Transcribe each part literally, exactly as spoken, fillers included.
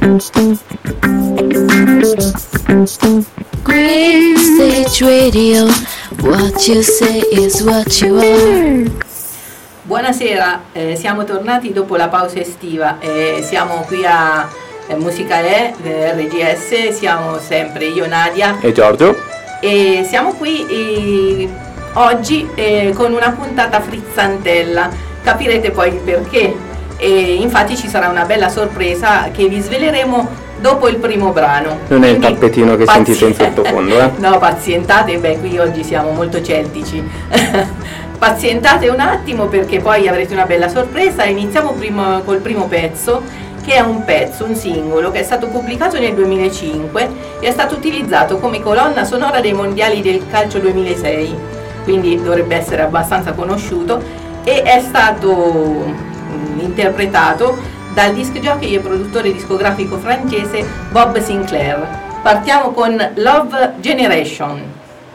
Green Stage Radio, what you say is what you are. Buonasera, eh, siamo tornati dopo la pausa estiva, eh, siamo qui a eh, Musica E, eh, R G S, siamo sempre io, Nadia e Giorgio, e siamo qui eh, oggi eh, con una puntata frizzantella, capirete poi il perché, e infatti ci sarà una bella sorpresa che vi sveleremo dopo il primo brano. Non è il tappetino che pazi- sentite in sottofondo, eh? No, pazientate, beh, qui oggi siamo molto celtici. Pazientate un attimo perché poi avrete una bella sorpresa. Iniziamo prima col primo pezzo, che è un pezzo, un singolo che è stato pubblicato nel duemilacinque e è stato utilizzato come colonna sonora dei mondiali del calcio duemilasei, quindi dovrebbe essere abbastanza conosciuto, e è stato mh, interpretato dal disc jockey e produttore discografico francese Bob Sinclair. Partiamo con Love Generation.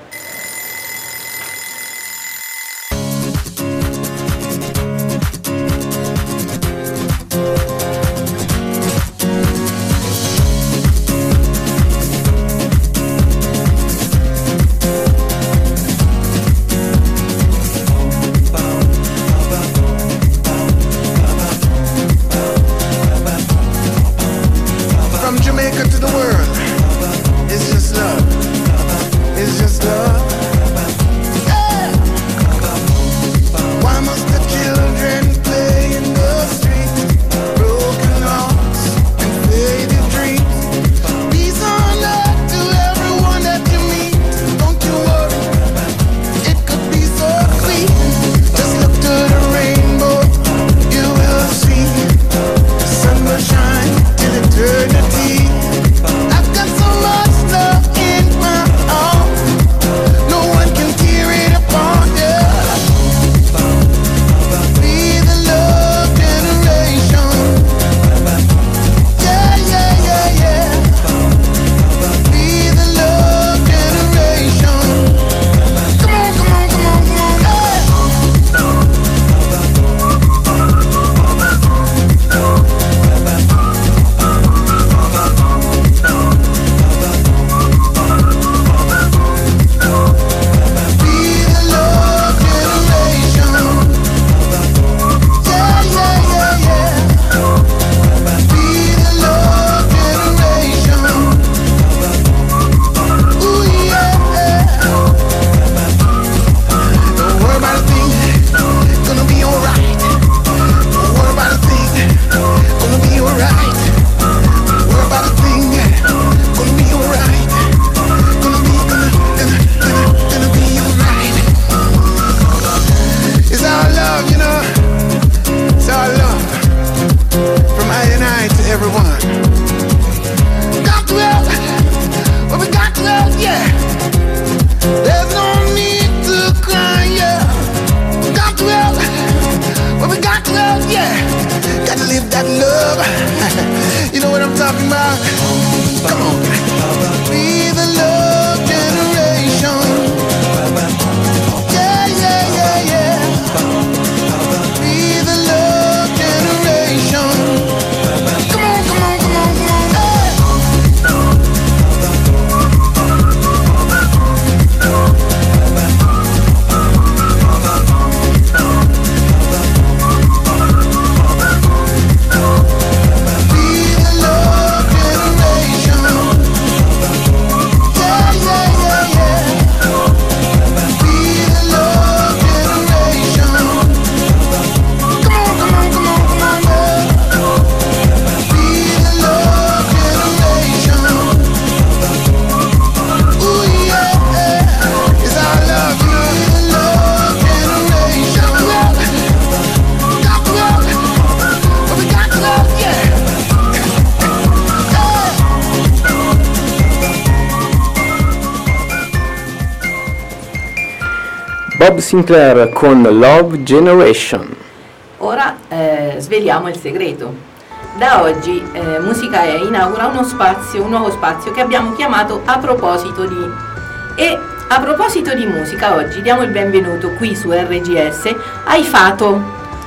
Bob Sinclair con Love Generation. Ora eh, sveliamo il segreto. Da oggi eh, Musica E inaugura uno spazio, un nuovo spazio che abbiamo chiamato A Proposito Di. E a proposito di musica, oggi diamo il benvenuto qui su R G S ai Fato.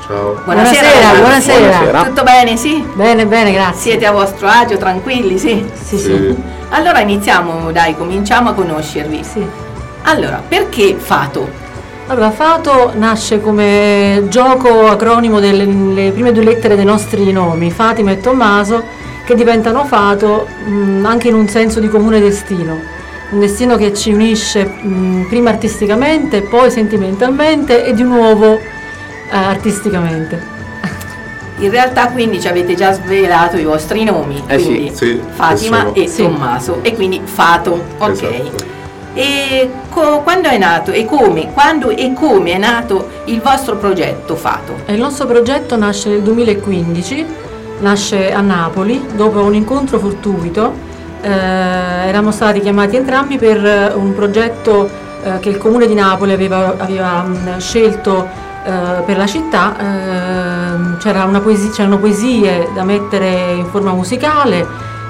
Ciao. Buonasera, Buonasera, ragazzi. buonasera. Tutto bene, sì? Bene, bene, grazie. Siete a vostro agio, tranquilli, sì? Sì, sì. Sì. Allora iniziamo, dai, cominciamo a conoscervi. Sì. Allora, perché Fato? Allora, Fato nasce come gioco acronimo delle le prime due lettere dei nostri nomi, Fatima e Tommaso, che diventano Fato mh, anche in un senso di comune destino. Un destino che ci unisce mh, prima artisticamente, poi sentimentalmente e di nuovo eh, artisticamente. In realtà quindi ci avete già svelato i vostri nomi, Eh sì. quindi Sì, Fatima sono- e Sì. Tommaso, e quindi Fato, ok. Esatto. E co- quando è nato e come, quando e come è nato il vostro progetto Fato? E il nostro progetto nasce nel duemilaquindici, nasce a Napoli dopo un incontro fortuito. Eh, eravamo stati chiamati entrambi per eh, un progetto eh, che il Comune di Napoli aveva, aveva mh, scelto eh, per la città. Eh, c'era una poesia, c'erano poesie da mettere in forma musicale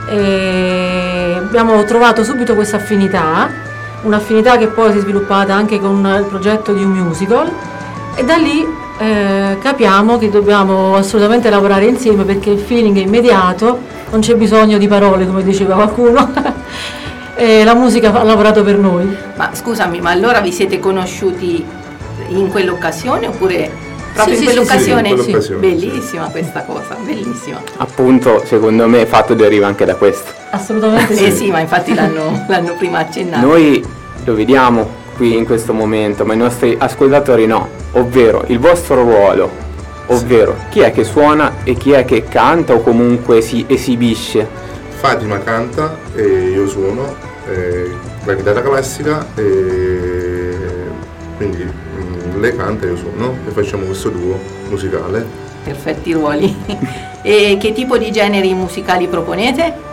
e abbiamo trovato subito questa affinità. Un'affinità che poi si è sviluppata anche con il progetto di un musical e da lì eh, capiamo che dobbiamo assolutamente lavorare insieme perché il feeling è immediato, non c'è bisogno di parole come diceva qualcuno e la musica ha lavorato per noi. Ma scusami, ma allora vi siete conosciuti in quell'occasione oppure proprio Sì, in sì, quell'occasione? sì, in quell'occasione, Bellissima questa cosa, bellissima. Appunto, secondo me Fato deriva anche da questo. Assolutamente Eh sì. sì, ma infatti l'hanno, l'hanno prima accennato. Noi lo vediamo qui in questo momento, ma i nostri ascoltatori no, ovvero il vostro ruolo, ovvero chi è che suona e chi è che canta o comunque si esibisce. Fatima canta e io suono eh, la chitarra classica e quindi mm, lei canta e io suono e facciamo questo duo musicale. Perfetti ruoli. E che tipo di generi musicali proponete?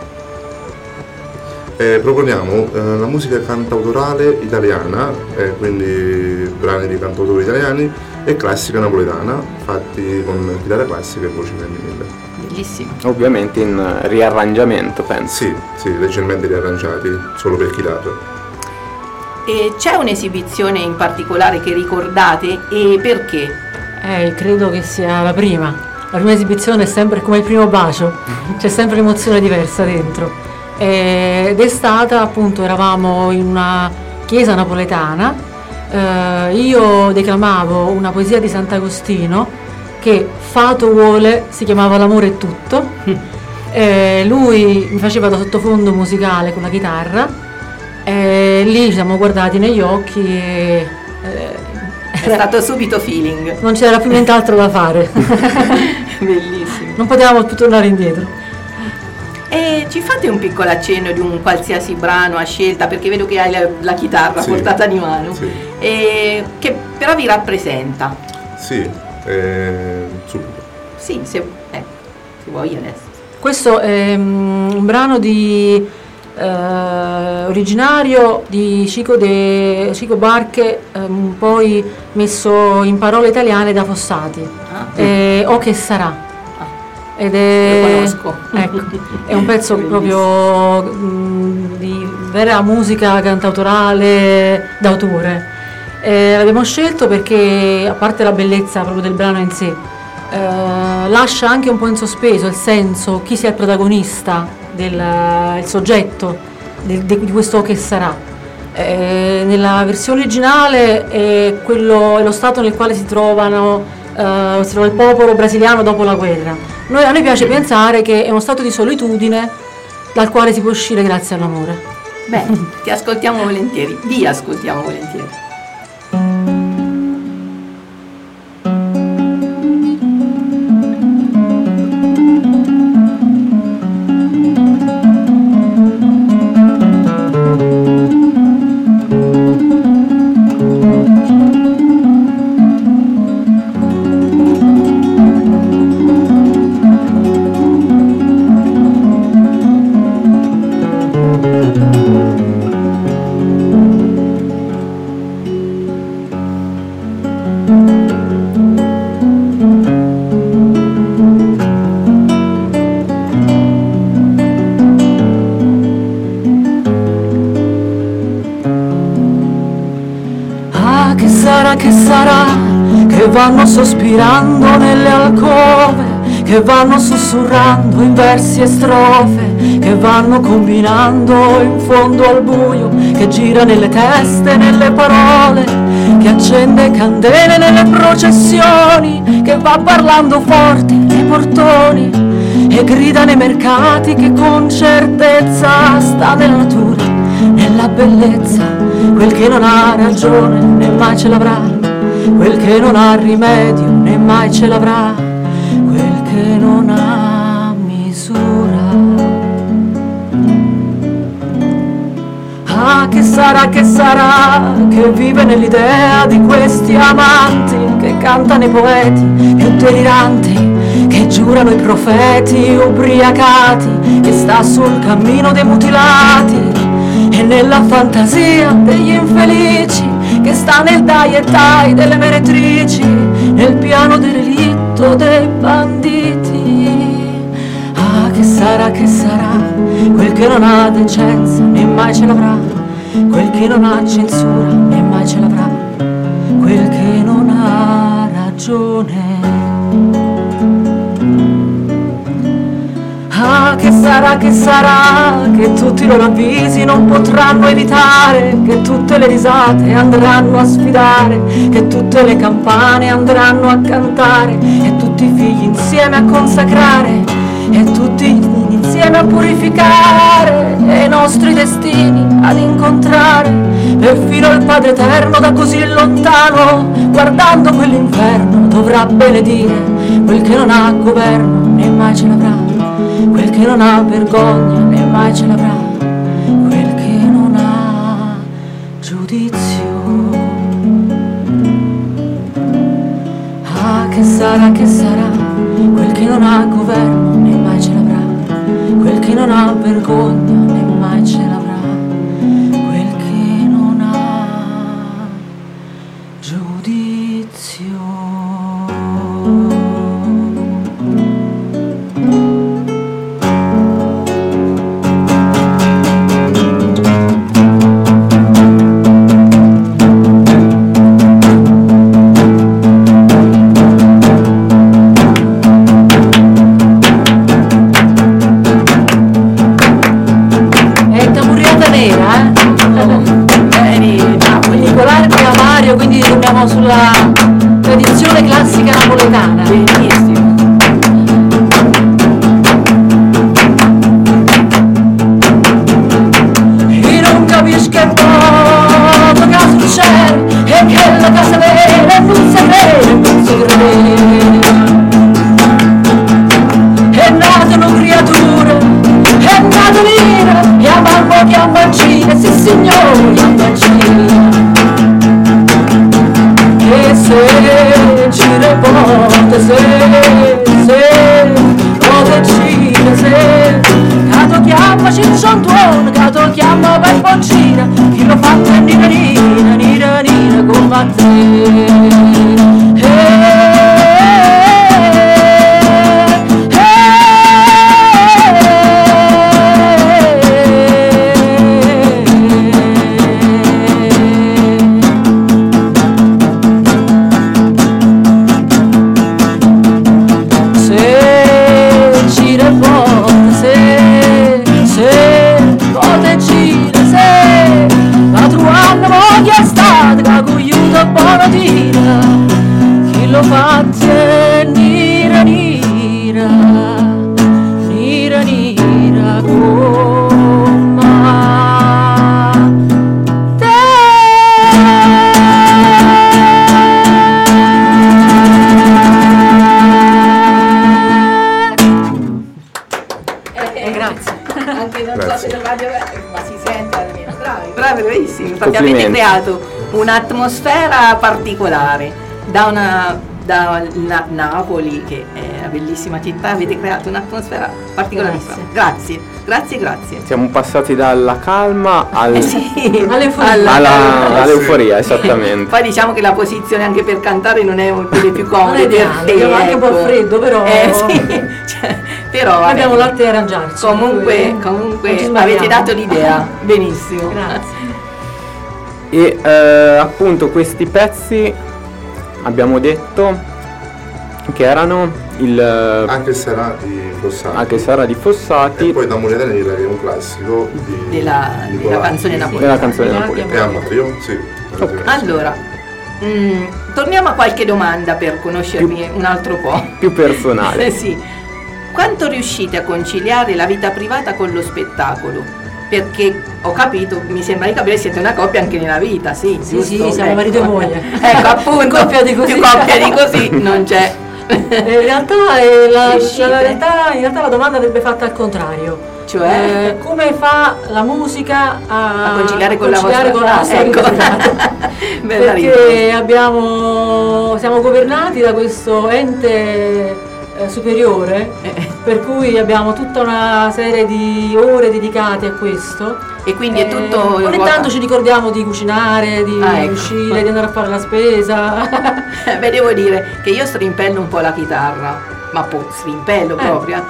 Eh, proponiamo eh, la musica cantautorale italiana, eh, quindi brani di cantautori italiani e classica napoletana fatti con chitarra classica e voce femminile. Bellissimo. Ovviamente in riarrangiamento, penso. Sì, sì, leggermente riarrangiati solo per chitarra. E c'è un'esibizione in particolare che ricordate e perché? Eh, credo che sia la prima. La prima esibizione è sempre come il primo bacio, c'è sempre un'emozione diversa dentro. Ed è stata, appunto, eravamo in una chiesa napoletana, eh, io declamavo una poesia di Sant'Agostino che Fato vuole, si chiamava L'amore è tutto, eh, lui mi faceva da sottofondo musicale con la chitarra e lì ci siamo guardati negli occhi e eh, È stato subito feeling. non c'era più nient'altro da fare, Bellissimo. non potevamo più tornare indietro. E ci fate un piccolo accenno di un qualsiasi brano a scelta, perché vedo che hai la, la chitarra Sì. portata di mano, Sì. e che però vi rappresenta. Sì, eh, subito. Sì, se, ecco, se vuoi adesso. Questo è mm, un brano di, eh, originario di Chico, de, Chico Barche, ehm, poi messo in parole italiane da Fossati. Ah, Eh, O che sarà. Ed è, Lo conosco. ecco, è un pezzo proprio mh, di vera musica cantautorale d'autore. Eh, l'abbiamo scelto perché, a parte la bellezza proprio del brano in sé, eh, lascia anche un po' in sospeso il senso, chi sia il protagonista, del, il soggetto del- di, di questo che sarà. Eh, nella versione originale è, quello, è lo stato nel quale si trovano, eh, si trova il popolo brasiliano dopo la guerra. Noi, a noi piace pensare che è uno stato di solitudine dal quale si può uscire grazie all'amore. Bene, ti ascoltiamo volentieri, vi ascoltiamo volentieri. Che sarà, che vanno sospirando nelle alcove, che vanno sussurrando in versi e strofe, che vanno combinando in fondo al buio, che gira nelle teste, nelle parole, che accende candele nelle processioni, che va parlando forte nei portoni e grida nei mercati, che con certezza sta nella natura, nella bellezza. Quel che non ha ragione né mai ce l'avrà, quel che non ha rimedio né mai ce l'avrà, quel che non ha misura. Ah, che sarà, che sarà, che vive nell'idea di questi amanti, che cantano i poeti più deliranti, che giurano i profeti ubriacati, che sta sul cammino dei mutilati e nella fantasia degli infelici, che sta nel dai e dai delle meretrici, nel piano del relitto dei banditi. Ah, che sarà, che sarà, quel che non ha decenza né mai ce l'avrà, quel che non ha censura né mai ce l'avrà, quel che non ha ragione. Ah, che sarà, che sarà, che tutti i loro avvisi non potranno evitare, che tutte le risate andranno a sfidare, che tutte le campane andranno a cantare, e tutti i figli insieme a consacrare, e tutti insieme a purificare, e i nostri destini ad incontrare, perfino il Padre Eterno da così lontano, guardando quell'inferno dovrà benedire, quel che non ha governo né mai ce l'avrà, quel che non ha vergogna né mai ce l'avrà, quel che non ha giudizio. Ah, che sarà, che sarà, quel che non ha governo né mai ce l'avrà, quel che non ha vergogna né mai ce l'avrà, quel che non ha giudizio. Quindi andiamo sulla tradizione classica napoletana. Benissimo. Io non capisco che modo che succede e che la casa vera non si crede, non si crede. È nata una creatura, è nata l'ira, chiamano, chiamano Cina, sì signore, chiamano Cina. E se ci reporta, se, se, cosa ci se, cato chiama Cinciontuone, cato chiama per Boncina, chi lo fa è nira nira, nira nira come te. Chi lo fa nira nira, nira nira come te. Eh, eh, grazie. Anche non Grazie. so se lo radio, ma si sente almeno. Bravi, bravi, bravissimi, perché avete creato un'atmosfera particolare da una da Na- Napoli, che è una bellissima città, avete creato un'atmosfera particolarissima. Grazie, grazie, grazie. Siamo passati dalla calma al, Eh sì, All'euforia. alla- alla, all'euforia, esattamente. Poi diciamo che la posizione anche per cantare non è delle più comode Non è per ideale, te, abbiamo anche un po' ecco. freddo, però- Eh sì, cioè, però vabbè. Abbiamo l'arte di arrangiarci. Comunque, per cui non ci comunque sbagliamo. avete dato l'idea, benissimo. Grazie. E eh, appunto questi pezzi abbiamo detto che erano il Anche sarà di Fossati. Anche sarà di Fossati. E poi da Moneta Nera, che è un classico di della, della canzone napoletana. Della canzone napoletana. E a Mario, sì. Okay. Allora, mh, torniamo a qualche domanda per conoscermi più, un altro po'. Più personale. Eh, sì. Quanto riuscite a conciliare la vita privata con lo spettacolo? Perché ho capito, mi sembra di capire, siete una coppia anche nella vita, sì. Sì, giusto? sì, siamo ecco. marito e moglie. Ecco, appunto, coppia di così. più coppia di così non c'è. In realtà, eh, la, la, realtà, in realtà la domanda andrebbe fatta al contrario. Cioè, eh, come fa la musica a, a conciliare con conciliare la con la vostra vita ecco. privata? Perché abbiamo, siamo governati da questo ente eh, superiore, eh. per cui abbiamo tutta una serie di ore dedicate a questo. E quindi è tutto. Eh, ogni tanto ci ricordiamo di cucinare, di ah, ecco. uscire, di andare a fare la spesa. Beh, devo dire che io strimpello un po' la chitarra, ma poi strimpello eh. proprio.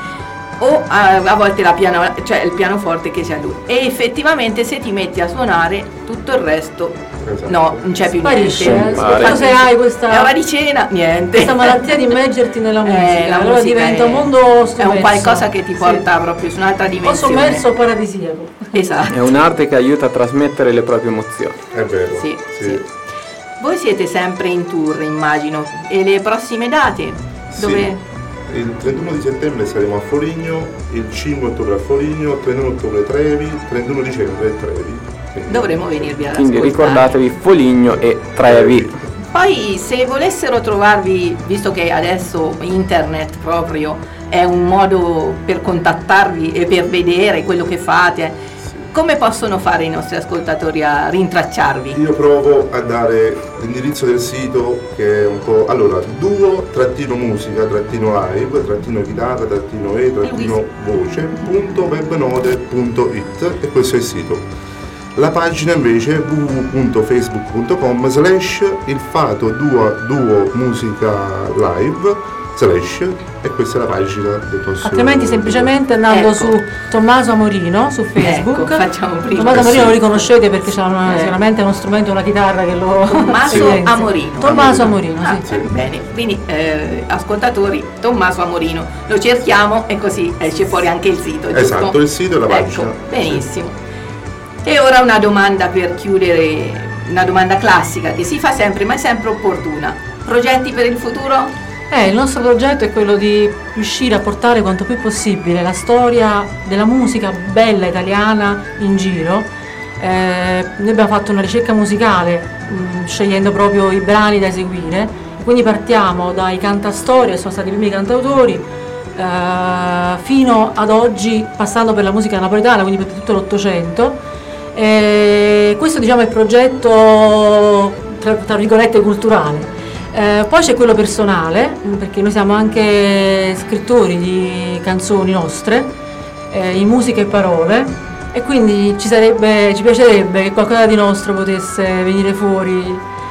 O a, a volte la piano, cioè il pianoforte che sia lui. E effettivamente se ti metti a suonare tutto il resto esatto. no, non c'è più sparisce, niente. Eh, soprattutto se hai questa è ora di cena, niente. Questa malattia di immergerti nella musica, eh, la allora musica diventa è, un mondo sommerso. È un qualcosa che ti porta sì. proprio su un'altra dimensione. O sommerso o paradisiaco. Esatto. È un'arte che aiuta a trasmettere le proprie emozioni. È vero. Sì, sì. sì. Voi siete sempre in tour, immagino. E le prossime date? Dove? Sì. Il trentuno di settembre saremo a Foligno, il cinque ottobre a Foligno, trentuno ottobre Trevi, trentuno dicembre Trevi. Quindi dovremo venirvi ad Quindi ascoltare. ricordatevi Foligno e Trevi. Poi se volessero trovarvi, visto che adesso internet proprio è un modo per contattarvi e per vedere quello che fate, come possono fare i nostri ascoltatori a rintracciarvi? Io provo a dare l'indirizzo del sito che è un po'. Allora, duo trattino musica trattino live trattino chitarra trattino e trattino voce punto webnode punto it e questo è il sito. La pagina invece è w w w punto facebook punto com slash il fato duo, duo musica live slash e questa è la pagina del nostro. Altrimenti semplicemente andando ecco. su Tommaso Amorino su Facebook. Ecco, facciamo prima. Tommaso Amorino lo riconoscete perché c'ha una, eh. sicuramente uno strumento, una chitarra che lo Tommaso Amorino. Tommaso Amorino, ah, sì. Bene, quindi eh, ascoltatori, Tommaso Amorino, lo cerchiamo e così esce fuori anche il sito. Giusto? Esatto, il sito e la pagina. Ecco, benissimo. E ora una domanda per chiudere, una domanda classica che si fa sempre, ma è sempre opportuna. Progetti per il futuro? Eh, il nostro progetto è quello di riuscire a portare quanto più possibile la storia della musica bella italiana in giro. Eh, noi abbiamo fatto una ricerca musicale mh, scegliendo proprio i brani da eseguire, quindi partiamo dai cantastorie, sono stati i primi cantautori, eh, fino ad oggi passando per la musica napoletana, quindi per tutto l'Ottocento. Eh, questo diciamo è il progetto tra, tra virgolette culturale. Eh, poi c'è quello personale, perché noi siamo anche scrittori di canzoni nostre, eh, in musica e parole, e quindi ci sarebbe, ci piacerebbe che qualcosa di nostro potesse venire fuori,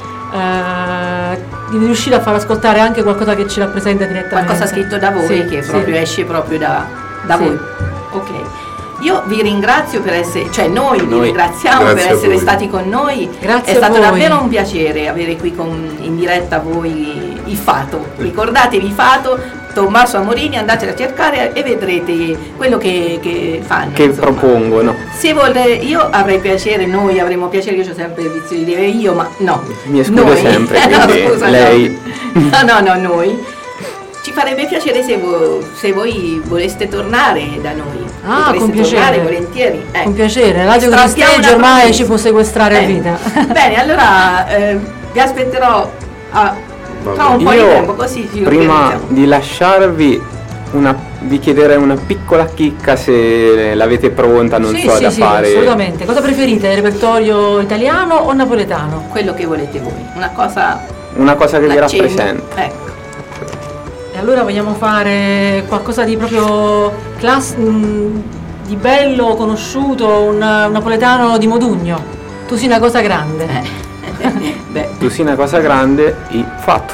eh, di riuscire a far ascoltare anche qualcosa che ci rappresenta direttamente. Qualcosa scritto da voi, sì, che proprio sì. esce proprio da, da sì. voi. Ok. Io vi ringrazio per essere, cioè noi, noi. vi ringraziamo Grazie per essere stati con noi. Grazie È stato voi. davvero un piacere avere qui con, in diretta voi il Fato. Ricordatevi Fato, Tommaso Amorini, andatelo a cercare e vedrete quello che, che fanno. Che insomma. propongono. Se volete, io avrei piacere, noi avremo piacere, io ho sempre il vizio di dire io, ma no. Mi esclude noi. sempre, no, quindi scusa, lei. No, no, no, noi. Ci farebbe piacere se voi, se voi voleste tornare da noi. Ah, con piacere. Tornare volentieri. Eh. Con piacere, Radio Cristegio ormai ci può sequestrare a eh. vita. Bene, allora eh, vi aspetterò a, tra un po' Io, di tempo, così ci prima organizziamo. di lasciarvi una, vi chiederei una piccola chicca se l'avete pronta, non sì, so sì, da sì, fare. Assolutamente. Cosa preferite, repertorio italiano o napoletano? Quello che volete voi, una cosa. Una cosa che vi l'accenno. rappresenta. Ecco. E allora vogliamo fare qualcosa di proprio class- mh, di bello, conosciuto, un, un napoletano di Modugno. Tu sei una cosa grande. Eh. Beh. Tu sei una cosa grande, i fatto.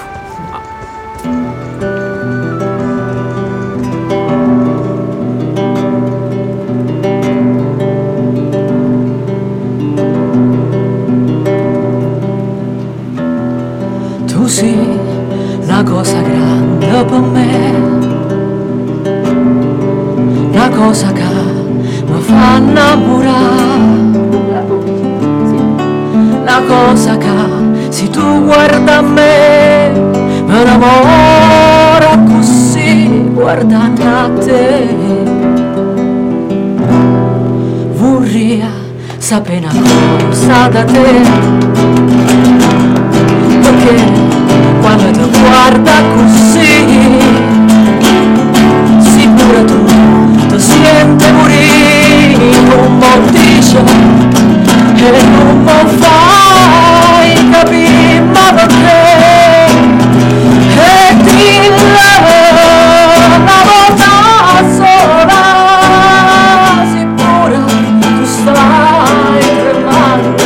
Tu sei cosa che mi fa innamorare, una cosa che se tu guarda a me mi innamora così guardando a te. Vorrei sapere una cosa da te, perché quando ti guarda così sicura tu ti senti morire, non mi dice e non mi fai capire ma perché, e dille una volta sola, sicura tu stai tremando,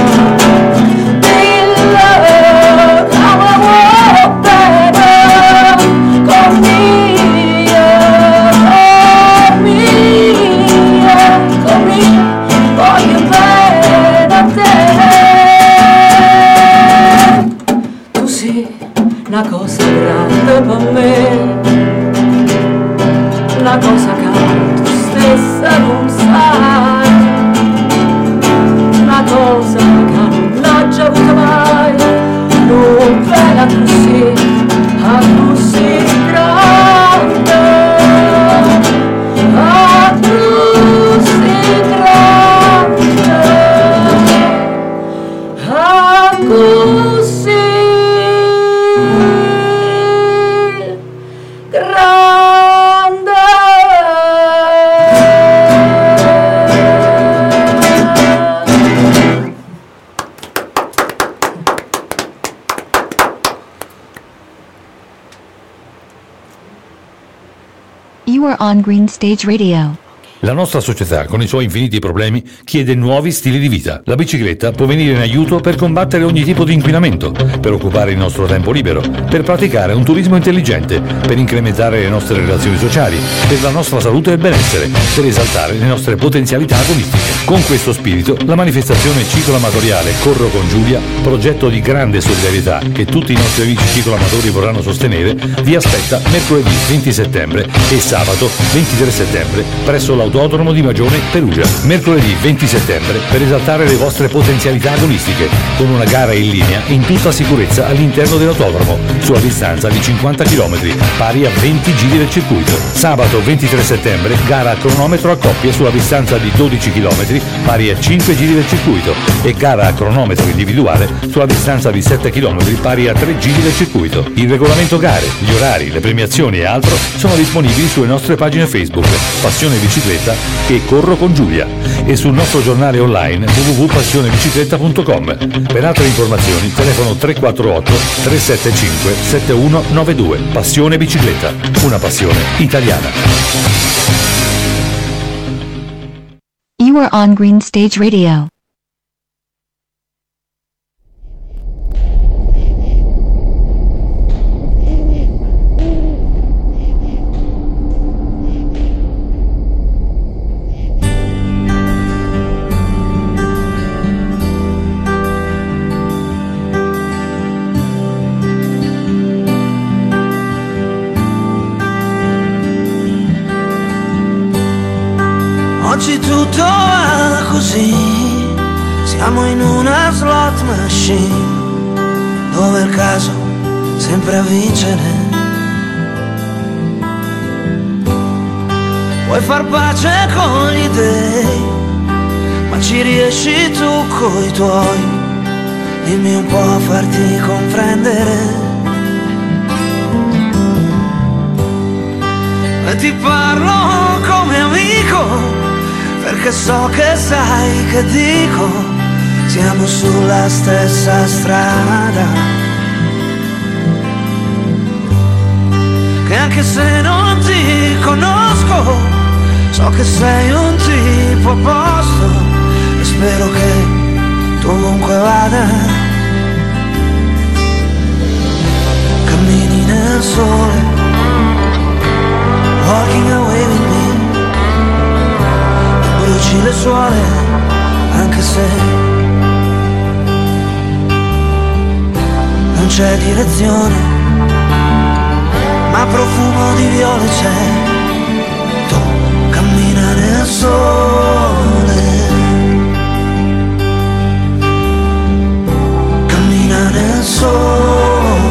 dille che mi vuoi bene con me, con me, con me, voglio bene a te. Tu sei una cosa grande per me, una cosa che tu stessa non sai, una cosa che non l'ho già avuta mai, non bella così, a così grande, a così grande, a così You are on Green Stage Radio. La nostra società, con i suoi infiniti problemi, chiede nuovi stili di vita. La bicicletta può venire in aiuto per combattere ogni tipo di inquinamento, per occupare il nostro tempo libero, per praticare un turismo intelligente, per incrementare le nostre relazioni sociali, per la nostra salute e benessere, per esaltare le nostre potenzialità agonistiche. Con questo spirito, la manifestazione cicloamatoriale Corro con Giulia, progetto di grande solidarietà che tutti i nostri amici cicloamatori vorranno sostenere, vi aspetta mercoledì venti settembre e sabato ventitré settembre presso l'Autodromo di Magione, Perugia. Mercoledì venti settembre per esaltare le vostre potenzialità agonistiche con una gara in linea in tutta sicurezza all'interno dell'autodromo sulla distanza di cinquanta chilometri pari a venti giri del circuito. Sabato ventitré settembre gara a cronometro a coppie sulla distanza di dodici chilometri pari a cinque giri del circuito e gara a cronometro individuale sulla distanza di sette chilometri pari a tre giri del circuito. Il regolamento gare, gli orari, le premiazioni e altro sono disponibili sulle nostre pagine Facebook Passione Bicicletta e Corro con Giulia e sul nostro giornale online w w w punto passione bicicletta punto com. Per altre informazioni telefono tre quattro otto tre sette cinque sette uno nove due. Passione Bicicletta, una passione italiana. You are on Green Stage Radio. Oggi tutto va così, siamo in una slot machine, dove il caso sempre a vincere. Vuoi far pace con gli dèi, ma ci riesci tu coi tuoi, dimmi un po' a farti comprendere. E ti parlo come amico, perché so che sai che dico, siamo sulla stessa strada, che anche se non ti conosco, so che sei un tipo a posto e spero che tu ovunque vada, cammini nel sole, walking away with me, bruci le suole, anche se non c'è direzione, ma profumo di viole c'è. Tocca cammina nel sole, cammina nel sole.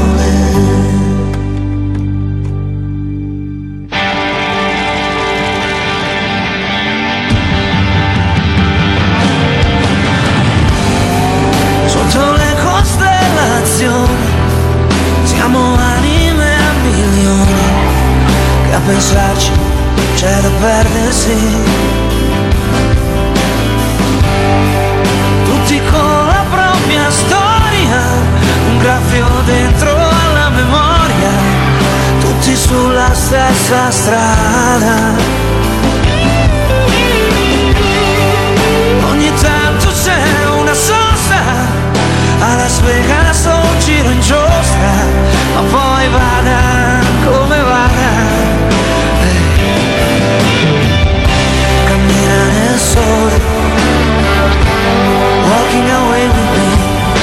Sotto le costellazioni siamo anime a milioni, che a pensarci c'è da perdersi. Tutti con la propria storia, un graffio dentro alla memoria, tutti sulla stessa strada. Ogni tanto c'è una sosta, a Las Vegas o un giro in giostra, ma poi vada come vada, cammina nel sole, walking away with me,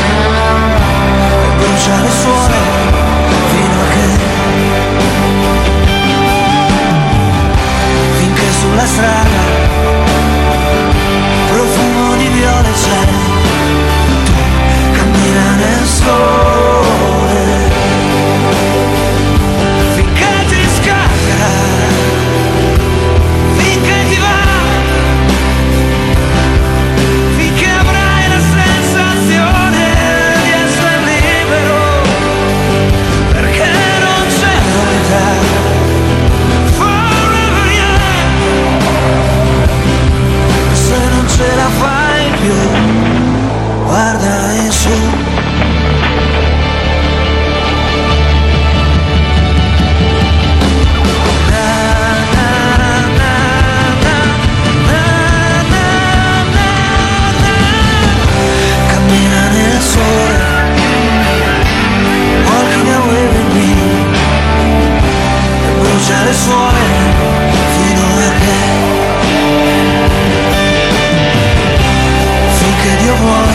e brucia le suole fino a che, finché sulla strada profumo di viole c'è, tu cammina nel sole, finché ti scarica, finché ti va, finché avrai la sensazione di essere libero, perché non c'è novità. Forever young. Se non ce la fai più, guarda in su. Cammina nel sole, walking away with me, e brucia le suole fino a che, finché Dio vuole,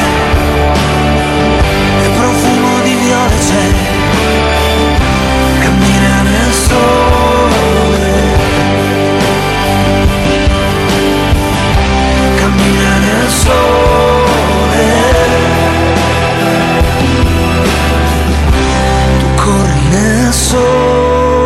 e profumo di viole c'è, cammina nel sole, cammina nel sole, tu corri nel sole.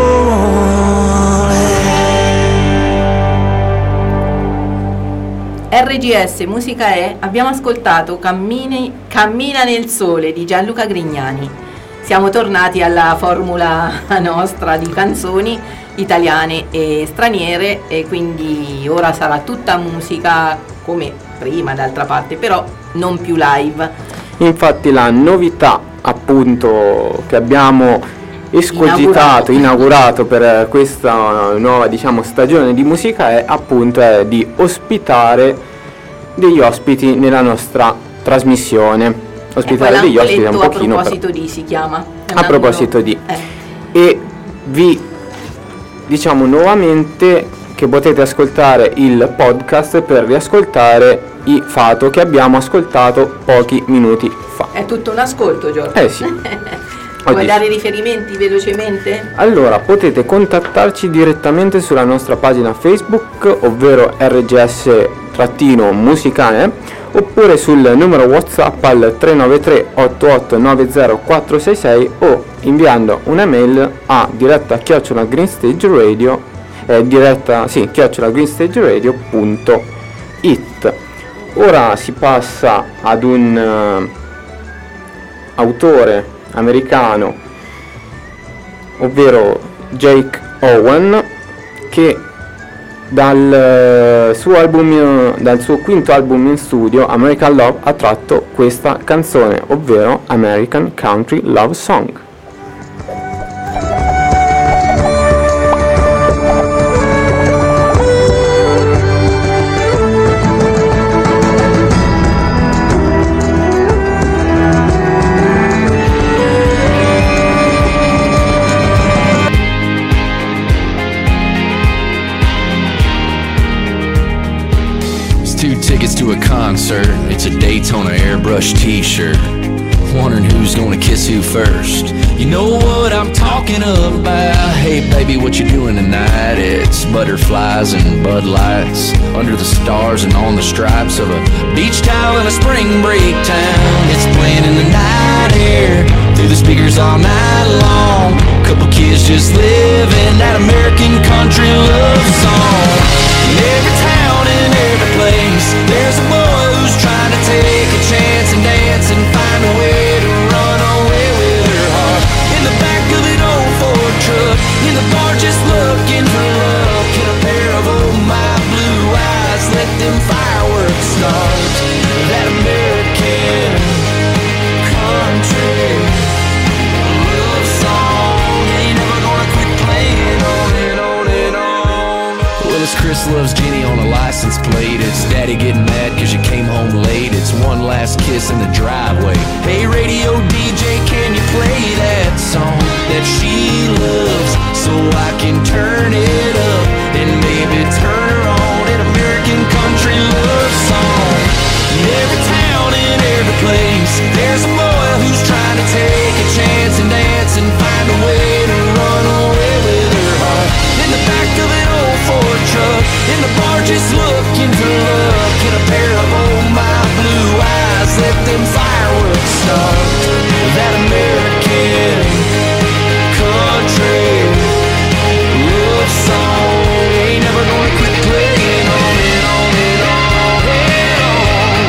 R G S Musica è, abbiamo ascoltato Cammini, Cammina nel sole di Gianluca Grignani. Siamo tornati alla formula nostra di canzoni italiane e straniere, e quindi ora sarà tutta musica come prima d'altra parte, però non più live. Infatti la novità appunto che abbiamo escogitato, Inaugurato. inaugurato per questa nuova, diciamo, stagione di musica è appunto è di ospitare degli ospiti nella nostra trasmissione. Ospitare Ecco, degli ospiti è un a pochino proposito per... di si chiama. È un A proposito angolo- di eh. e vi diciamo nuovamente che potete ascoltare il podcast per riascoltare i Fato che abbiamo ascoltato pochi minuti fa. È tutto un ascolto, Giorgio. Eh sì. Vuoi Oggi dare riferimenti velocemente? Allora, potete contattarci direttamente sulla nostra pagina Facebook, ovvero R G S-Musicane, oppure sul numero WhatsApp al tre nove tre otto otto nove zero quattro sei sei o inviando una mail a diretta chiocciola greenstageradio eh, diretta, sì, chiocciola greenstageradio punto it. Ora si passa ad un uh, autore americano, ovvero Jake Owen, che dal suo album, dal suo quinto album in studio American Love ha tratto questa canzone, ovvero American Country Love Song. Two tickets to a concert, it's a Daytona airbrush t-shirt. wondering who's gonna kiss who first. You know what I'm talking about. Hey baby, what you doing tonight? It's butterflies and Bud Lights under the stars and on the stripes of a beach towel in a spring break town. It's playing in the night air through the speakers all night long. Couple kids just living that American country love song. In every town, in every place, there's a boy who's trying to take a chance and dance and find a way to run away with her heart. In the back of an old Ford truck, in the bar just looking for love. Get a pair of old my blue eyes, let them fireworks start. That American country love song ain't never gonna quit playing on and on and on. Well, it's Chris loves Jenny on a license plate. It's Daddy getting mad cause you came home late. It's one last kiss in the driveway. Hey radio D J, can you play that song that she loves so I can turn it up and maybe turn her on? An American country love song. In every town, in every place, there's a boy who's trying to take a chance and dance and find a way to run away with her heart. In the back of an old Ford truck, in the bar just looking for love. Get a pair of old my blue eyes, let them fireworks start. That American country love song ain't never gonna quit playing on and on and on and on.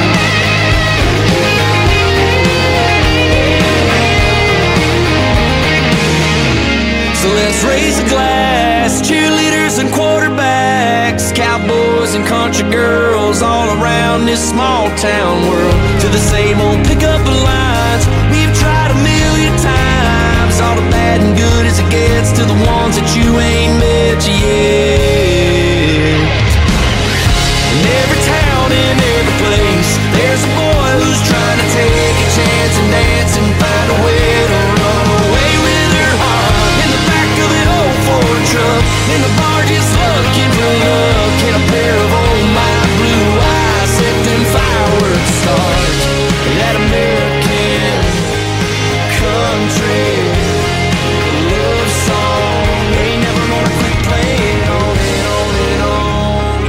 So let's raise a glass, cheerleaders and quarterbacks, cowboys and country girls all around this small town world. To the same old pickup lines we've tried a million times. All the bad and good as it gets to the ones that you ain't met yet. In every town, in every place, there's a boy who's trying to take a chance and dance and find a way to run away with her heart. In the back of an old Ford truck, in the bar just looking for love. Get a pair of old my blue eyes, let them fireworks start. That American country love song ain't never gonna quit playing on and on and on.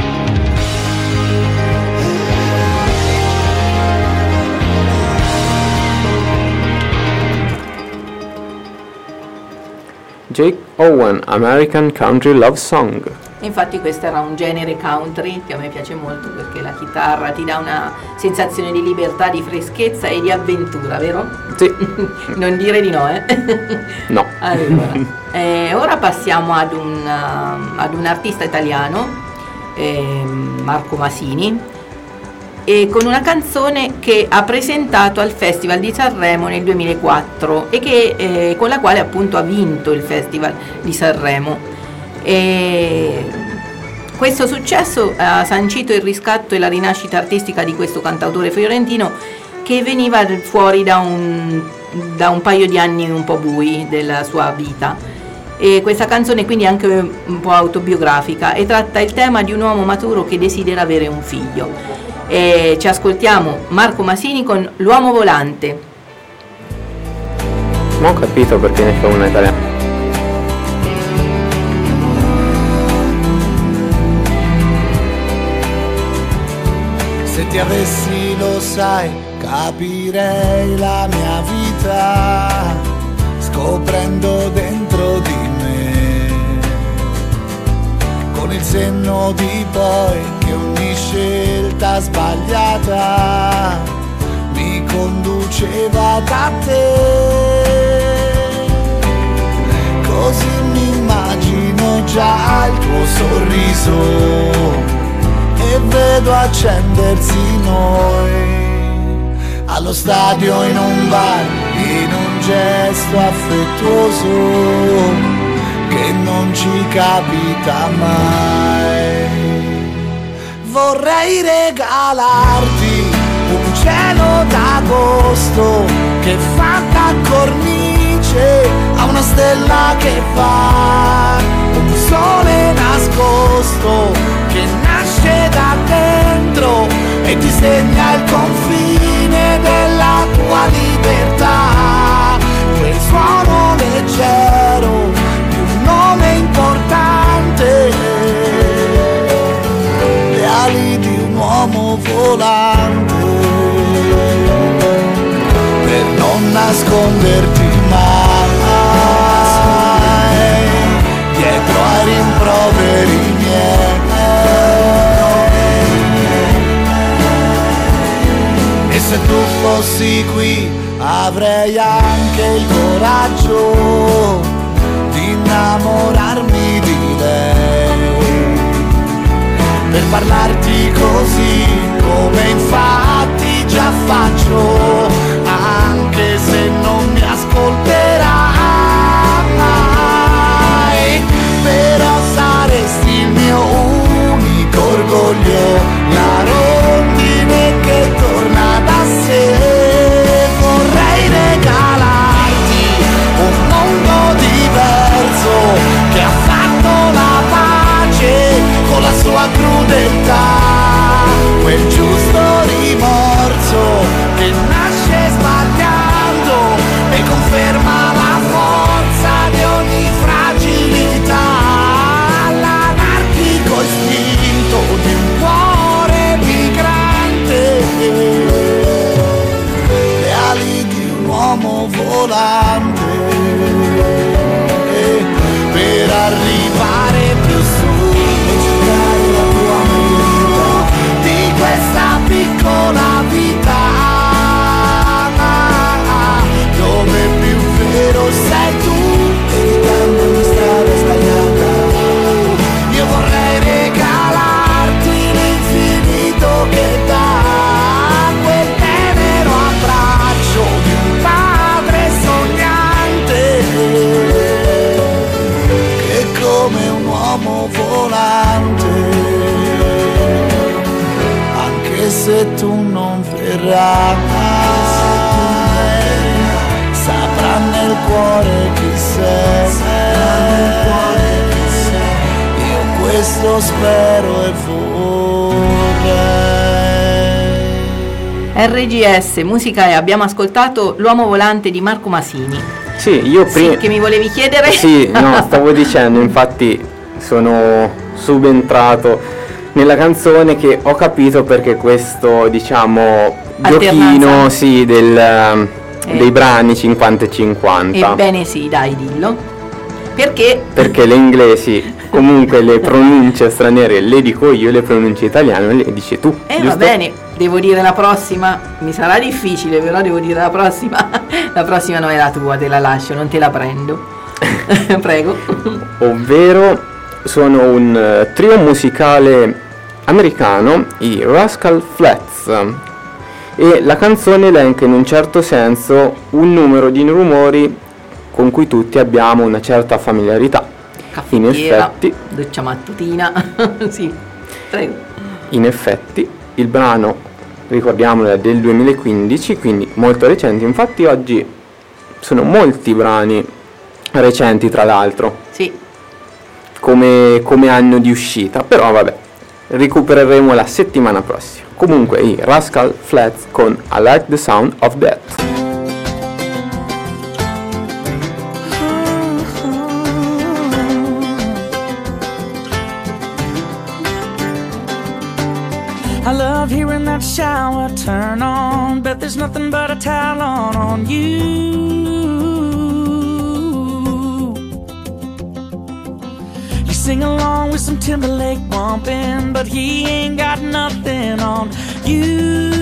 Jake Owen, American Country Love Song. Infatti questo era un genere country che a me piace molto perché la chitarra ti dà una sensazione di libertà, di freschezza e di avventura, vero? Sì. Non dire di no, eh? No. Allora, eh, ora passiamo ad un, uh, ad un artista italiano, eh, Marco Masini, e con una canzone che ha presentato al Festival di Sanremo nel duemilaquattro e che, eh, con la quale appunto ha vinto il Festival di Sanremo. E questo successo ha sancito il riscatto e la rinascita artistica di questo cantautore fiorentino che veniva fuori da un, da un paio di anni un po' bui della sua vita. E questa canzone quindi è anche un po' autobiografica e tratta il tema di un uomo maturo che desidera avere un figlio. E ci ascoltiamo Marco Masini con L'uomo volante. Non ho capito perché ne fa una italiana. Se ti avessi, lo sai, capirei la mia vita scoprendo dentro di me, con il senno di poi che ogni scelta sbagliata mi conduceva da te. Così mi immagino già il tuo sorriso e vedo accendersi noi allo stadio, in un bar, in un gesto affettuoso che non ci capita mai. Vorrei regalarti un cielo d'agosto che fa da cornice a una stella che fa un sole nascosto che nasce da dentro e disegna il confine della tua libertà. uomo volante per non nasconderti mai dietro ai rimproveri miei. E se tu fossi qui avrei anche il coraggio di innamorarmi di lei, per parlarti così come infatti già faccio, anche se non mi ascolterai. Però saresti il mio unico orgoglio, la rondine che torna da sé. Vorrei regalarti un mondo diverso che ha fatto la pace con la sua crudeltà, quel giusto rimorso che nasce sbagliando e conferma la forza di ogni fragilità, l'anarchico istinto di un cuore migrante, le ali di un uomo volante, per arrivare più su e cercare la tua vita di questa piccola vita, dove più vero sei tu, evitando ogni strada sbagliata. Io vorrei regalarti l'infinito che dà quel tenero abbraccio di un padre sognante, che come un uomo volante, anche se tu non verrai, saprà nel cuore chi sei. Io questo spero e vorrei. R G S Musica e abbiamo ascoltato L'uomo volante di Marco Masini. Sì, io prima... Sì, che mi volevi chiedere? Sì, no, stavo dicendo, infatti sono subentrato nella canzone che ho capito perché questo, diciamo, giochino, sì, del, eh. dei brani cinquanta e cinquanta. Ebbene sì, dai, dillo. Perché? Perché le inglesi, comunque le pronunce straniere le dico io, le pronunce italiane le dici tu. Eh, giusto? va bene, devo dire la prossima, mi sarà difficile, però devo dire la prossima. La prossima non è la tua, te la lascio, non te la prendo. Prego. Ovvero sono un uh, trio musicale americano, i Rascal Flatts, e la canzone elenca in un certo senso un numero di rumori con cui tutti abbiamo una certa familiarità. In effetti, doccia mattutina. Sì, prego. In effetti il brano, ricordiamolo, è del duemilaquindici, quindi molto recente. Infatti oggi sono molti brani recenti, tra l'altro. Sì. Come, come anno di uscita, però vabbè, recupereremo la settimana prossima. Comunque i Rascal Flatts con I Like the Sound of That. I love hearing that shower turn on, bet there's nothing but a towel on on you. You sing along with some Timberlake bumping, but he ain't got nothing on you.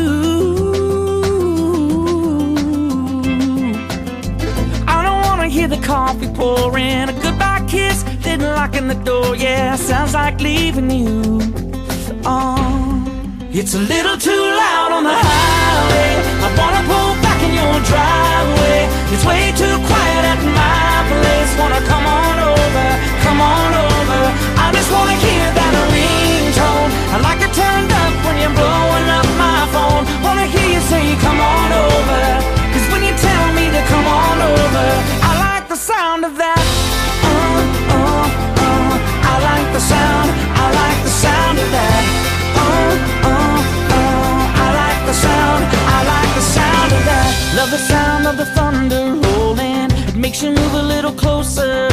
I don't wanna hear the coffee pouring, a goodbye kiss, then locking the door. Yeah, sounds like leaving you. Oh, it's a little too loud on the highway. I wanna pull back in your driveway. It's way too quiet at my place. Wanna come on over, come on over. I just wanna hear that ringtone. I like it turned up when you're blowing up my phone. Wanna hear you say come on over, cause when you tell me to come on over, I like the sound of that. Uh, uh, uh. I like the sound, I like the sound of that. Uh, uh, uh. I like the sound, I like the sound of that. Love the sound of the thunder rolling. It makes you move a little closer to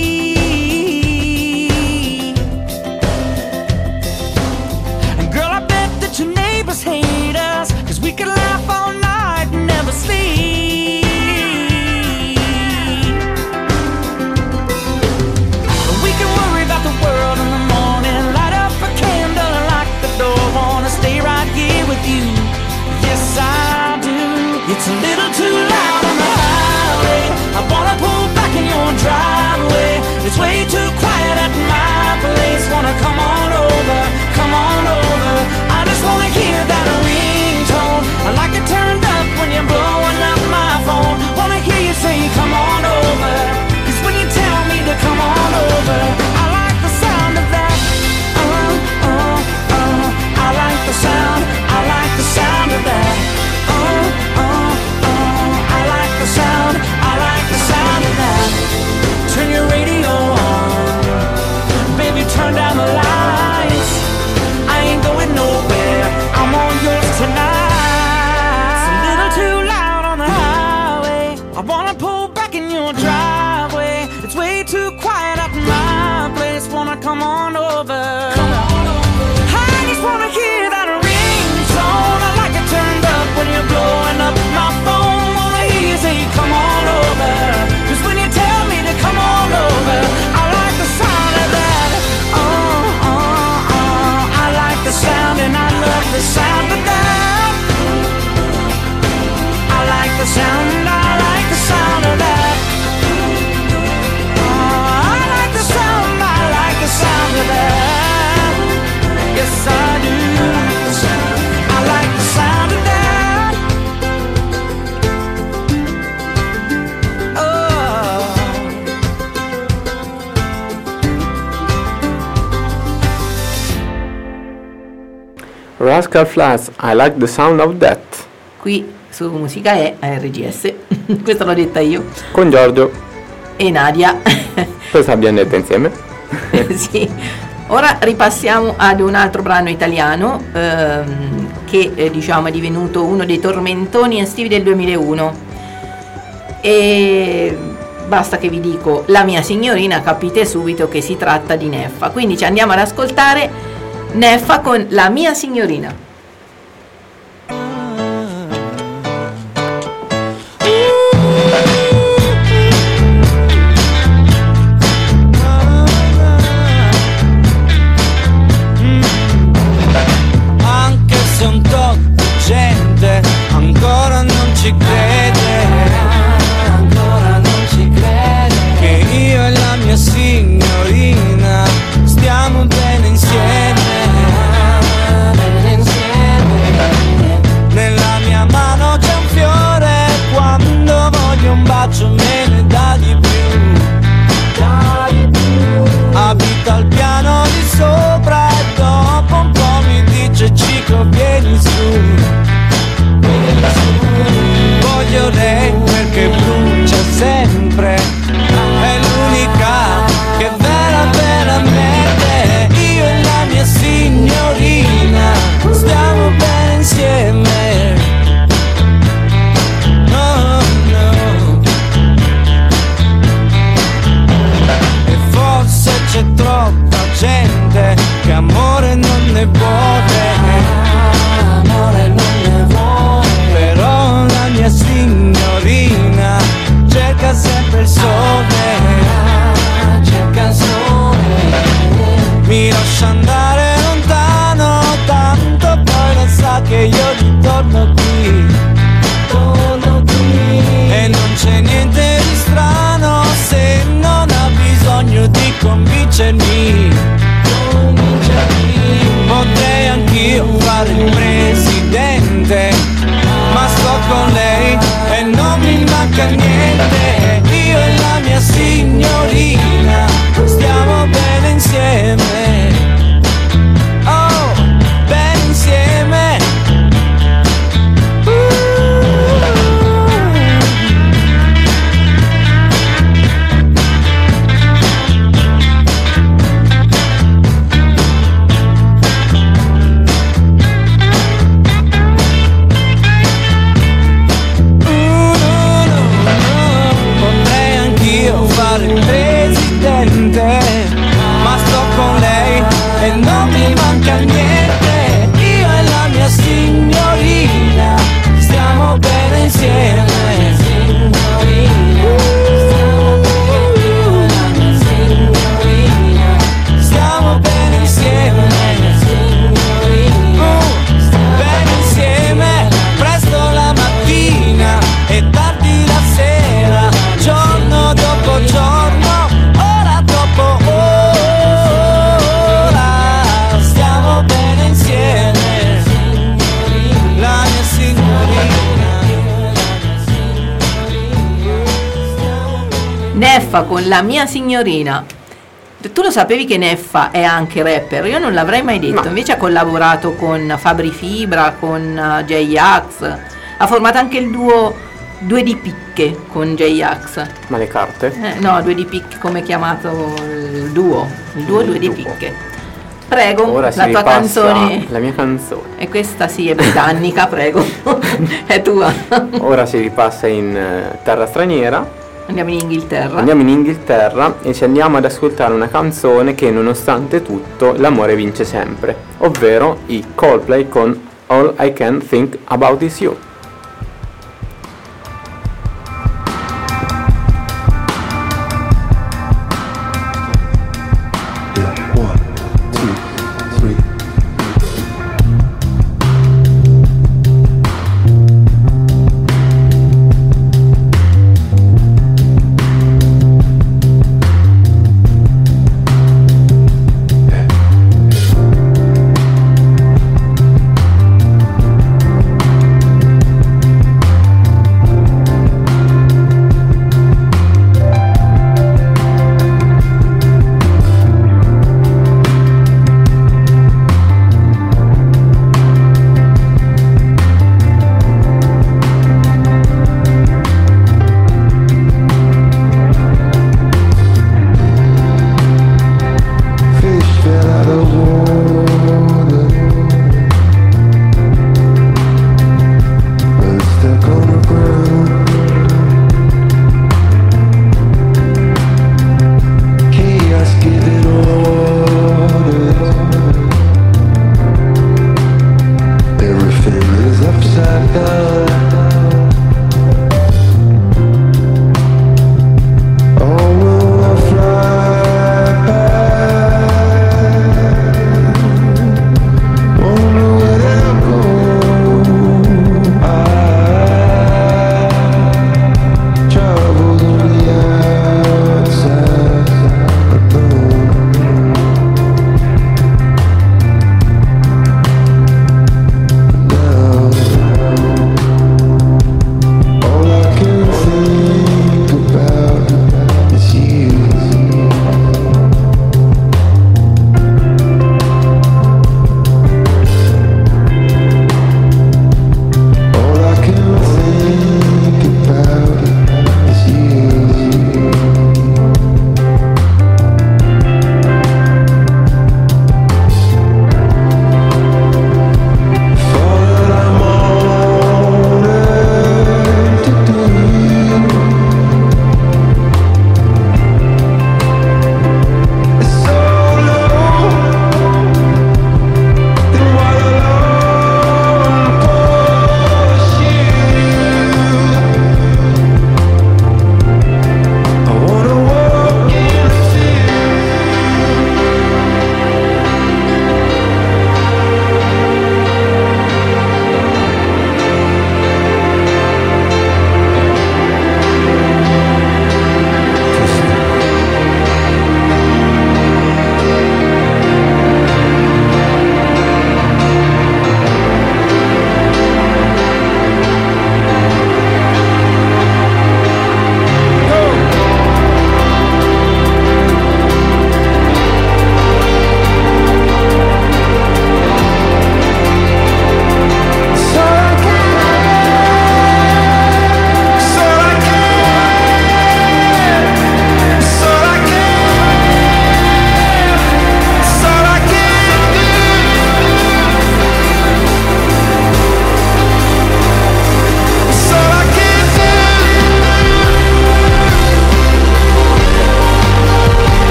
me. And girl, I It's a little too loud on the highway. I wanna pull back in your driveway. It's way too quiet at my place. Wanna come on over, come on over. I just wanna hear that ringtone. I like it turned up when you're blowing up my phone. Wanna hear you say come on over. Cause when you tell me to come on over, I like the sound of that. Uh, uh, uh. I like the sound, I like the sound of that. Uh, uh, uh. I like the sound, I like the sound of that. Turn your radio on, baby, turn down the lights. I ain't going nowhere, I'm all yours tonight. It's a little too loud on the highway. I wanna pull back in your driveway. It's way too quiet at my place. Wanna come on over. Come on over. I just wanna hear that ringtone. I like it turned up when you're blowing up my phone. Wanna hear you say come on over. Cause when you tell me to come on over, I like the sound of that. Oh, oh, oh. I like the sound and I love the sound of that. I like the sound, I like the sound of that. Oh, I like the sound, I like the sound of that. Yes, I do. I like the sound of that. Oh. Rascal Flatts, I like the sound of that. Qui su Musica E a R G S. Questa l'ho detta io. Con Giorgio. E Nadia. Questa abbiamo detta insieme. Sì. Ora ripassiamo ad un altro brano italiano ehm, che eh, diciamo è divenuto uno dei tormentoni estivi del duemilauno. E basta che vi dico La mia signorina, capite subito che si tratta di Neffa. Quindi ci andiamo ad ascoltare Neffa con La mia signorina. Anche se un tot di gente ancora non ci crede, ancora non ci crede, che io e la mia signorina stiamo bene insieme, bene insieme. Neffa con La mia signorina. Tu lo sapevi che Neffa è anche rapper? Io non l'avrei mai detto, No. invece ha collaborato con Fabri Fibra, con uh, J-Ax, ha formato anche il duo Due di Picche con J-Ax. Ma le carte? Eh, no, Due di Picche come è chiamato il duo, il duo Il Due di duo. Picche. Prego, Ora la si tua ripassa canzone. la mia canzone. E questa sì, è britannica, prego, è tua. Ora si ripassa in eh, terra straniera. Andiamo in Inghilterra. Andiamo in Inghilterra e ci andiamo ad ascoltare una canzone che nonostante tutto l'amore vince sempre, ovvero i Coldplay con All I Can Think About Is You. Yeah.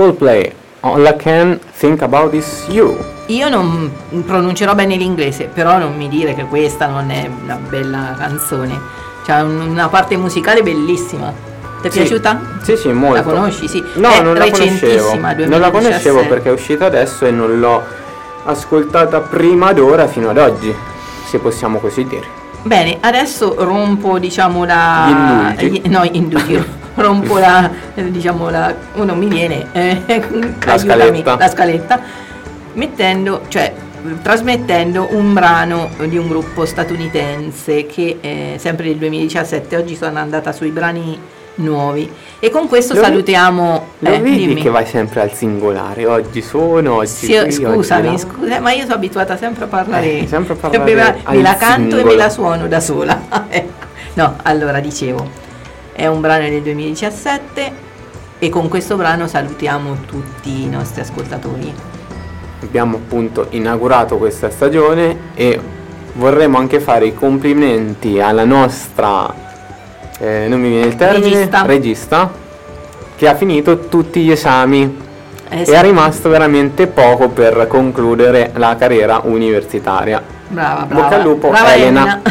Coldplay, All I Can Think About Is You. Io non pronuncerò bene l'inglese, però non mi dire che questa non è una bella canzone. C'ha un- una parte musicale bellissima. Ti è Sì. piaciuta? Sì, sì, molto. La conosci? Sì. No, è non la conoscevo. recentissima, Non la conoscevo duemiladiciassette. perché è uscita adesso e non l'ho ascoltata prima d'ora fino ad oggi, se possiamo così dire. Bene, adesso rompo, diciamo, la... Gli indugi. gli- No, indugi. Rompo la... eh, diciamo la... oh, non mi viene. eh, La aiutami, scaletta. La scaletta. Mettendo, cioè, trasmettendo un brano di un gruppo statunitense che è sempre del duemiladiciassette, oggi sono andata sui brani nuovi. E con questo Lo vi- salutiamo... Lo eh, vedi dimmi. che vai sempre al singolare, oggi sono, oggi Sì, qui, oggi scusami, là. scusa, ma io sono abituata sempre a parlare, Eh, sempre a parlare me la, al me la canto e singolo. me la suono da sola. No, allora dicevo, è un brano del duemiladiciassette e con questo brano salutiamo tutti i nostri ascoltatori. Abbiamo appunto inaugurato questa stagione e vorremmo anche fare i complimenti alla nostra, eh, non mi viene il termine, Regista. regista, che ha finito tutti gli esami Eh, e sì. è rimasto veramente poco per concludere la carriera universitaria. Brava, brava. Bocca al lupo, Brava Elena.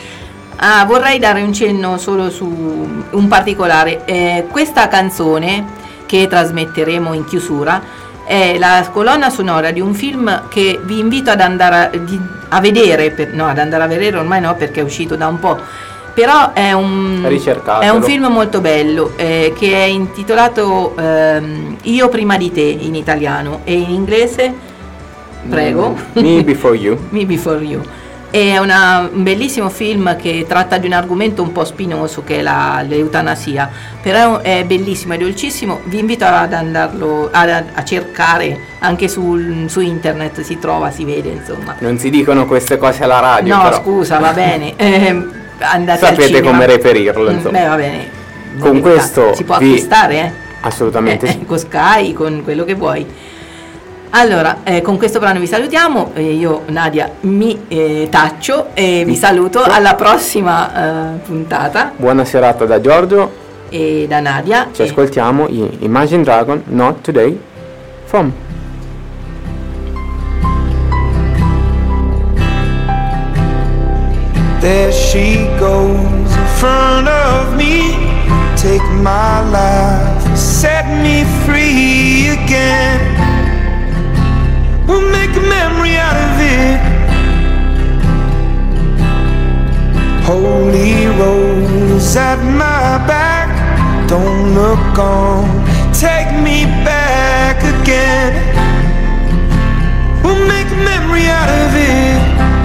Ah, vorrei dare un cenno solo su un particolare. Eh, questa canzone che trasmetteremo in chiusura è la colonna sonora di un film che vi invito ad andare a, di- a vedere, per- no, ad andare a vedere ormai no, perché è uscito da un po'. Però è un, Ricercatelo. è un film molto bello eh, che è intitolato ehm, Io prima di te in italiano e in inglese, prego. Mm, Me Before You. Me Before You. È una- un bellissimo film che tratta di un argomento un po' spinoso che è la- l'eutanasia, però è bellissimo, è dolcissimo, vi invito ad andarlo a, a cercare anche sul- su internet, si trova, si vede insomma. Non si dicono queste cose alla radio, No, però scusa, va bene. Eh, andate al sapete cinema. come reperirlo, Mm, insomma. Beh, va bene. Con Verità. questo si può vi- acquistare, eh? Assolutamente Eh, sì. con Sky, con quello che vuoi. Allora, eh, con questo brano vi salutiamo, eh, io Nadia mi eh, taccio e vi saluto alla prossima eh, puntata Buona serata da Giorgio, e da Nadia. ci e- ascoltiamo in Imagine Dragon, Not Today, from There she goes in front of me. Take my life, set me free again. We'll make a memory out of it. Holy rose at my back. Don't look on, take me back again. We'll make a memory out of it.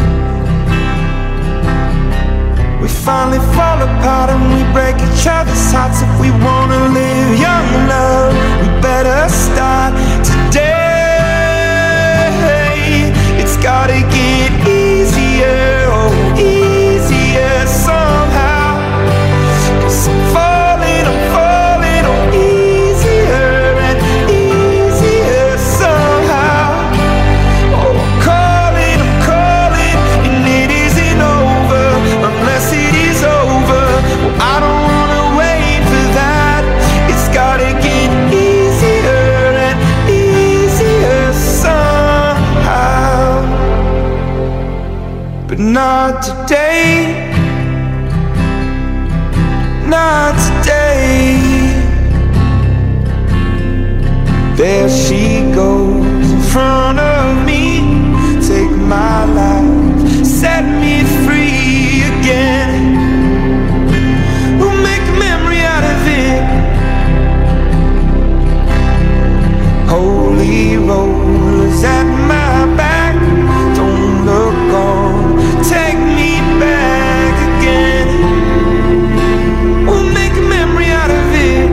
We finally fall apart and we break each other's hearts. If we wanna live young, love, we better start today. It's gotta get easier, oh, easier somehow. 'Cause I'm falling, I'm falling, oh, easier and easier somehow. Oh, I'm calling, I'm calling, and it isn't over unless it is over. Well, I don't wanna wait for that. It's gotta get easier and easier somehow. But not today. Not today. There she goes in front of me. Take my life, set me free again. We'll make a memory out of it. Holy rose at my back. Don't look on, take me back again. We'll make a memory out of it.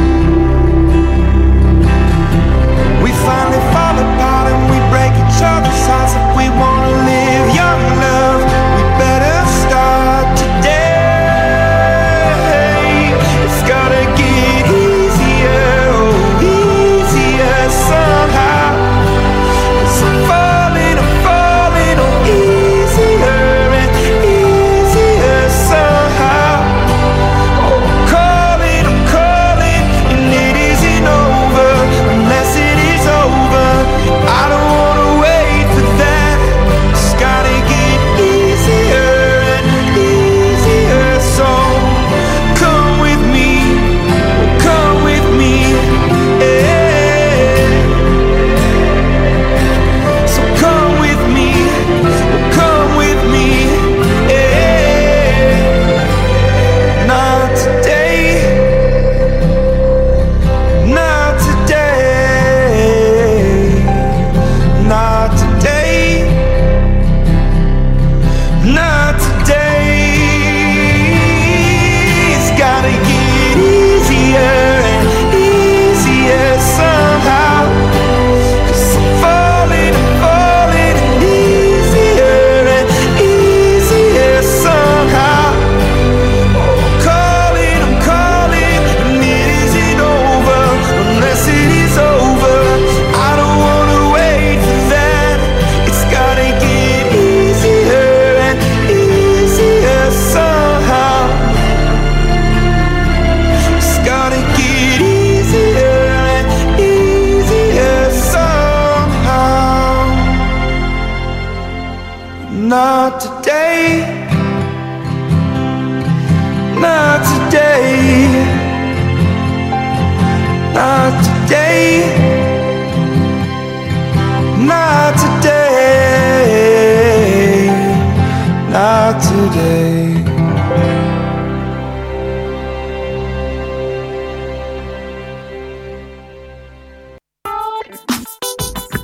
We finally fall apart and we break each other's hearts. If we wanna live young, love, we better start today.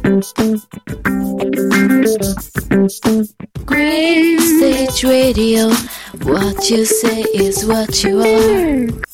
Green Stage Radio, what you say is what you are.